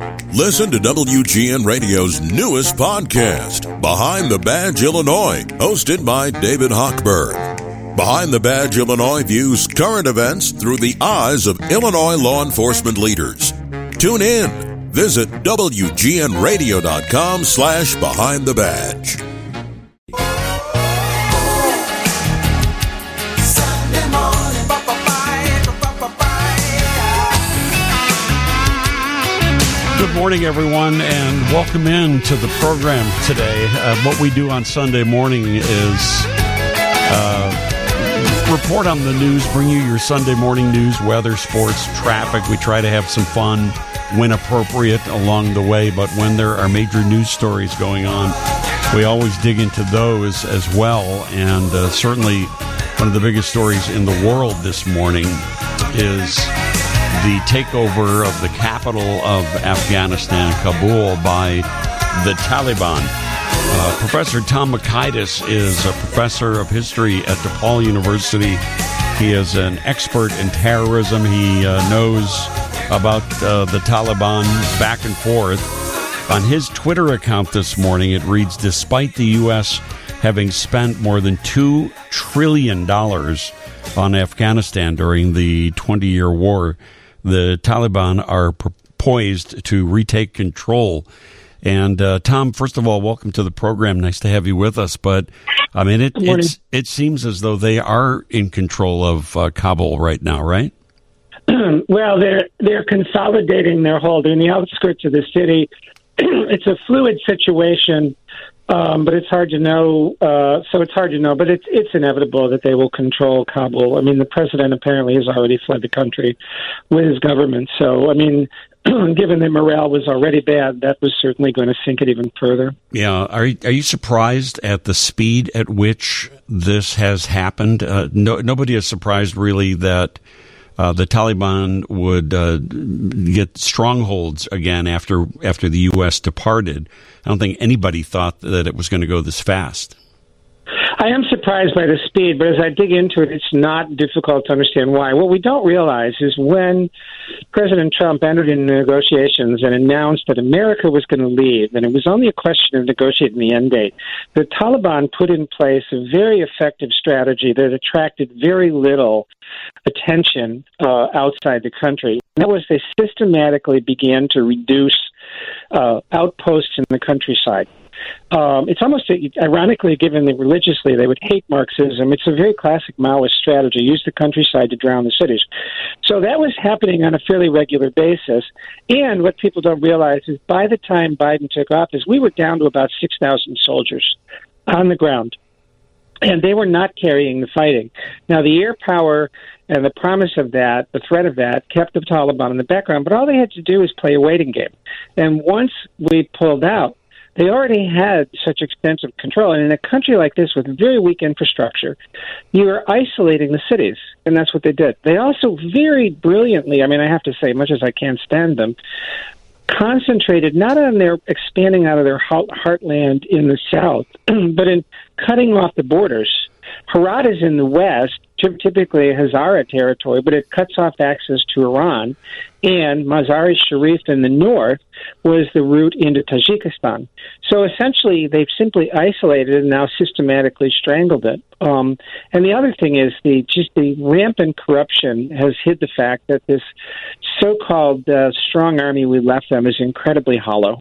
Listen to WGN Radio's newest podcast, Behind the Badge Illinois, hosted by David Hochberg. Behind the Badge Illinois views current events through the eyes of Illinois law enforcement leaders. Tune in. Visit WGNRadio.com/Behind the Badge. Good morning, everyone, and welcome in to the program today. What we do on Sunday morning is report on the news, bring you your Sunday morning news, weather, sports, traffic. We try to have some fun when appropriate along the way, but when there are major news stories going on, we always dig into those as well. And certainly one of the biggest stories in the world this morning is the takeover of the capital of Afghanistan, Kabul, by the Taliban. Professor Tom Makaitis is a professor of history at DePaul University. He is an expert in terrorism. He knows about the Taliban back and forth. On his Twitter account this morning, it reads, despite the U.S. having spent more than $2 trillion on Afghanistan during the 20-year war, the Taliban are poised to retake control. And Tom, first of all, welcome to the program. Nice to have you with us. But I mean, it seems as though they are in control of Kabul right now, right? Well, they're consolidating their hold. They're in the outskirts of the city. It's a fluid situation, but it's hard to know. But it's inevitable that they will control Kabul. I mean, the president apparently has already fled the country with his government. So, I mean, given that morale was already bad, that was certainly going to sink it even further. Yeah. Are you surprised at the speed at which this has happened? Nobody is surprised, really, that the Taliban would get strongholds again after the U.S. departed. I don't think anybody thought that it was going to go this fast. I am surprised by the speed, but as I dig into it, it's not difficult to understand why. What we don't realize is when President Trump entered into negotiations and announced that America was going to leave, and it was only a question of negotiating the end date, the Taliban put in place a very effective strategy that attracted very little attention outside the country. And that was they systematically began to reduce outposts in the countryside. It's almost ironically, given that religiously they would hate Marxism, it's a very classic Maoist strategy, use the countryside to drown the cities. So that was happening on a fairly regular basis. And what people don't realize is by the time Biden took office, we were down to about 6,000 soldiers on the ground. And they were not carrying the fighting. Now, the air power and the promise of that, the threat of that, kept the Taliban in the background. But all they had to do was play a waiting game. And once we pulled out, they already had such extensive control. And in a country like this with very weak infrastructure, you are isolating the cities. And that's what they did. They also very brilliantly, I mean, I have to say, much as I can't stand them, concentrated not on their expanding out of their heartland in the south, but in cutting off the borders. Herat is in the west, typically Hazara territory, but it cuts off access to Iran. And Mazar-e-Sharif in the north was the route into Tajikistan. So essentially, they've simply isolated and now systematically strangled it. And the other thing is the rampant corruption has hid the fact that this so-called strong army we left them is incredibly hollow.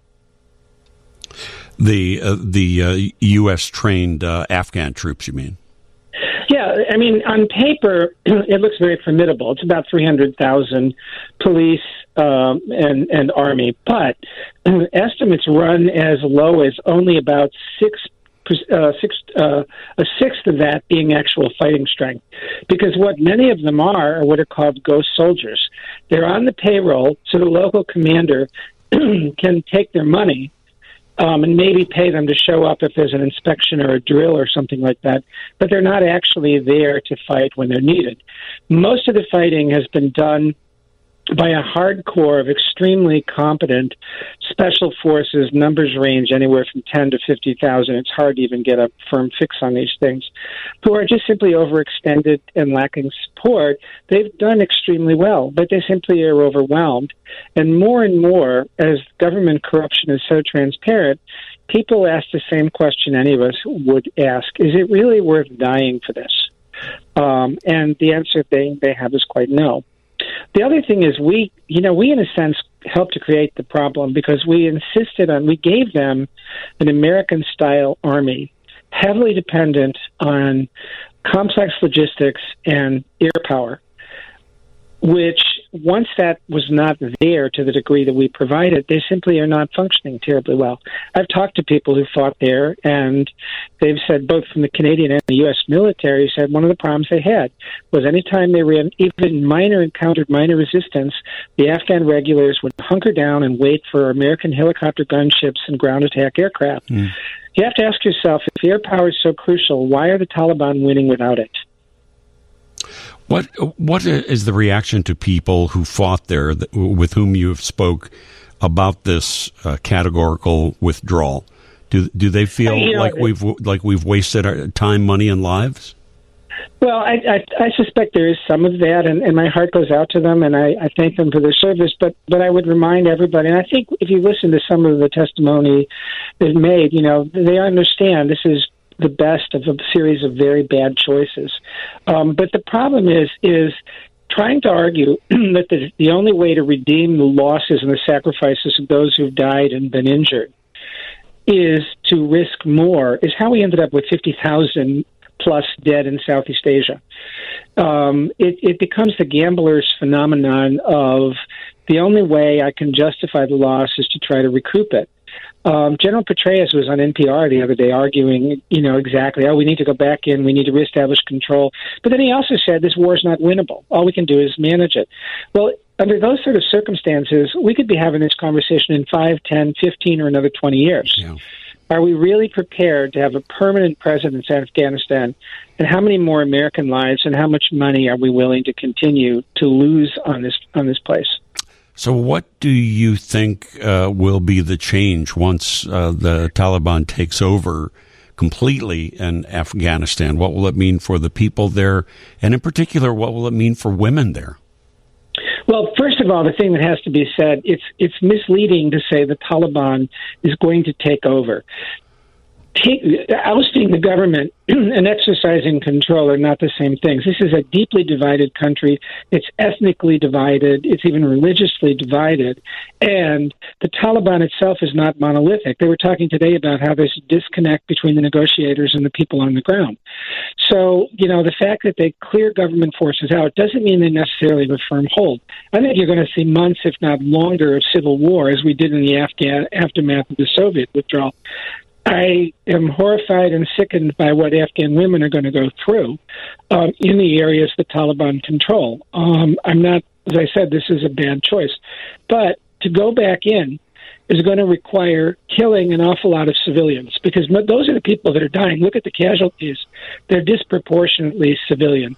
The U.S. trained Afghan troops, you mean? Yeah, I mean, on paper, it looks very formidable. It's about 300,000 police and army, but estimates run as low as only about a sixth of that being actual fighting strength. Because what many of them are what are called ghost soldiers. They're on the payroll, so the local commander can take their money and maybe pay them to show up if there's an inspection or a drill or something like that, but they're not actually there to fight when they're needed. Most of the fighting has been done by a hardcore of extremely competent special forces. Numbers range anywhere from 10 to 50,000. It's hard to even get a firm fix on these things, who are just simply overextended and lacking support. They've done extremely well, but they simply are overwhelmed. And more, as government corruption is so transparent, people ask the same question any of us would ask. Is it really worth dying for this? And the answer they have is quite no. The other thing is we in a sense helped to create the problem because we gave them an American-style army, heavily dependent on complex logistics and air power, which once that was not there to the degree that we provided, they simply are not functioning terribly well. I've talked to people who fought there, and they've said, both from the Canadian and the U.S. military, said one of the problems they had was anytime they encountered minor resistance, the Afghan regulars would hunker down and wait for American helicopter gunships and ground attack aircraft. You have to ask yourself, if air power is so crucial, why are the Taliban winning without it? What is the reaction to people who fought there, with whom you have spoke about this categorical withdrawal? Do they feel like we've wasted our time, money, and lives? Well, I suspect there is some of that, and my heart goes out to them, and I thank them for their service. But I would remind everybody, and I think if you listen to some of the testimony they've made, they understand this is the best of a series of very bad choices. But the problem is trying to argue that the only way to redeem the losses and the sacrifices of those who've died and been injured is to risk more, is how we ended up with 50,000 plus dead in Southeast Asia. It becomes the gambler's phenomenon of the only way I can justify the loss is to try to recoup it. General Petraeus was on NPR the other day arguing, exactly, we need to go back in, we need to reestablish control. But then he also said this war is not winnable. All we can do is manage it. Well, under those sort of circumstances, we could be having this conversation in 5, 10, 15, or another 20 years. Yeah. Are we really prepared to have a permanent presence in Afghanistan? And how many more American lives and how much money are we willing to continue to lose on this place? So what do you think will be the change once the Taliban takes over completely in Afghanistan? What will it mean for the people there? And in particular, what will it mean for women there? Well, first of all, the thing that has to be said, it's misleading to say the Taliban is going to take over. Ousting the government and exercising control are not the same things. This is a deeply divided country. It's ethnically divided. It's even religiously divided. And the Taliban itself is not monolithic. They were talking today about how there's a disconnect between the negotiators and the people on the ground. So, the fact that they clear government forces out doesn't mean they necessarily have a firm hold. I think you're going to see months, if not longer, of civil war, as we did in the aftermath of the Soviet withdrawal. I am horrified and sickened by what Afghan women are going to go through in the areas the Taliban control. I'm not, as I said, this is a bad choice. But to go back in is going to require killing an awful lot of civilians because those are the people that are dying. Look at the casualties. They're disproportionately civilian.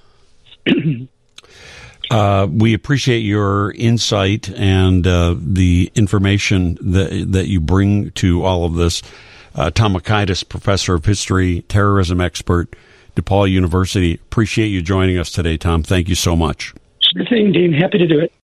We appreciate your insight and the information that you bring to all of this. Tom Mockaitis, professor of history, terrorism expert, DePaul University. Appreciate you joining us today, Tom. Thank you so much. Sure thing, Dean. Happy to do it.